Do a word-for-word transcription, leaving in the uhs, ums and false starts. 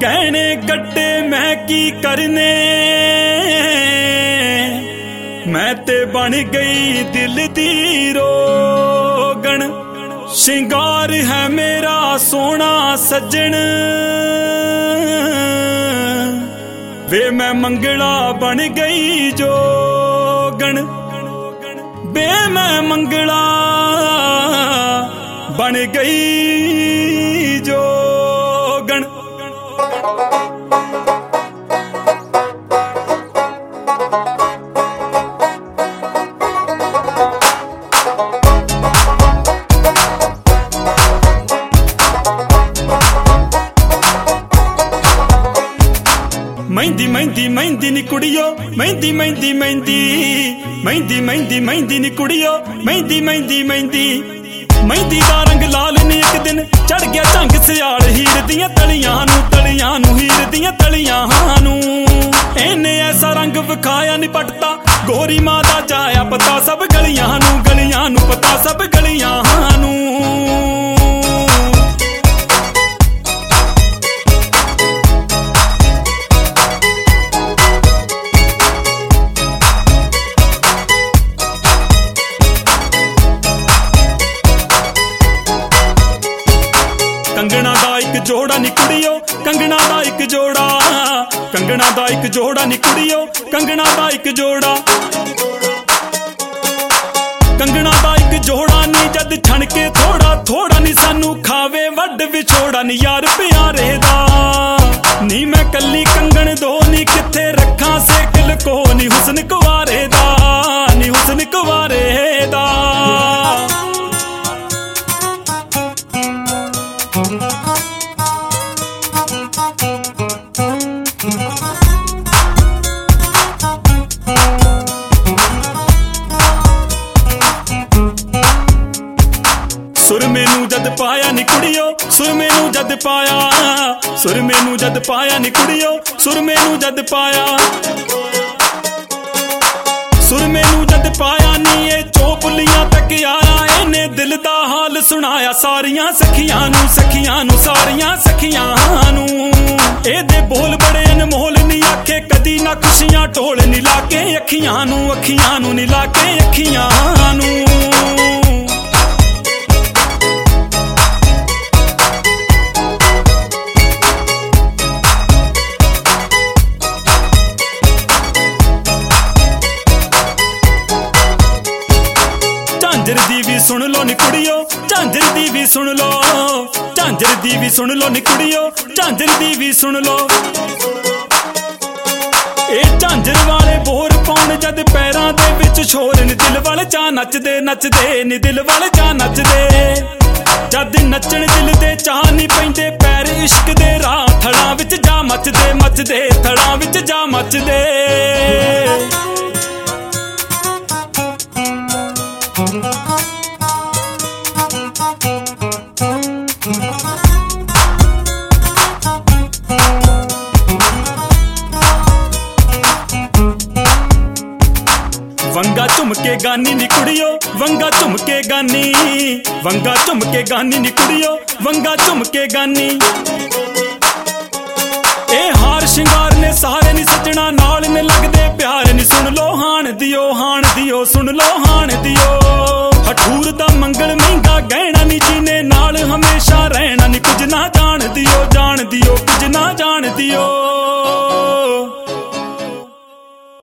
गहने गड्डे मैं की करने, मैं ते बन गई दिल दी रोगन। शिंगार है मेरा सोना सज्जन, वे मैं मंगला बन गई जोगन। बे मैं मंगला बन गई जोगन। मेहंदी मेहंदी मेहंदी नी कुड़ियो, मेहंदी मेहंदी मेहंदी मेहंदी मेहंदी मेहंदी नी कुड़ियो, मेहंदी मेहंदी मेहंदी मेहंदी दा रंग लाल नी एक दिन चढ़ गया झंग सियाल हीर दियां तलियां नू, तलियां नू हीर दियां तलियां नू। इन्ने ऐसा रंग विखाया नी पटता, गोरी मां दा जाया पता सब गलियां नू, गलियां नू पता सब गलियां नू। कंगना दा एक जोड़ा नी कुड़ियो, कंगना दा एक जोड़ा, कंगना दा एक जोड़ा नी कुड़ियो, कंगना दा एक जोड़ा। कंगना दा एक जोड़ा नी जद छणके थोड़ा थोड़ा नी सानू खावे वड विछोड़ा नी यार प्यारे दा। नी मैं कली कंगन दो नी किथे रखा सेकल को, नी हुस्न कुवारे दा, नी हुस्न कुवारे दा। सुर मैनू जद पाया नी कुड़ियो, सुर मैनू जद पाया, सुर मैनू जद पाया नी कुड़ियो, सुर मैनू जद पाया। सुर मैनू जद पाया नी ये चौपुलियां तक आया, इन्ने दिल दा हाल सुनाया सारियां सखियां नू, सखियां नू सारियां सखियां नू। एदे बोल बड़े अनमोल नी आखे कदी ना खुशियां ढोल नी लाके अखियां नू, अखियां नू नी लाके अखियां नू। झांझर दी भी सुन लो नी कुड़ियो, झांझर दी भी सुन लो, झांझर दी भी सुन लो नी कुड़ियो, झांझर दी भी सुन लो। ए झांझर वाले बोर पाउण जद पैरां दे विच शोर नी, दिल वाले चा नचदे नचदे नी, दिल वाले चा नचदे। जद नचण दिल दे चाह नी पैंदे पैर इश्क दे राह, थड़ां विच जा मचदे मचदे, थड़ां विच जा मचदे। वंगा झुमके गानी नी कुड़ियो, वंगा झुमके गानी, वंगा झुमके गानी नी कुड़ियो, वंगा झुमके गानी। ए हार शिंगार ने सारे नी सजना नाल ने लगदे प्यार नी, सुन लो हाण दियो, हाण दियो, सुन लो हाण दियो। हठूर दा मंगल महंगा गहना नी जीने नाल हमेशा रहना नी, कुछ ना जान दियो, जान दियो, कुछ ना जान दियो।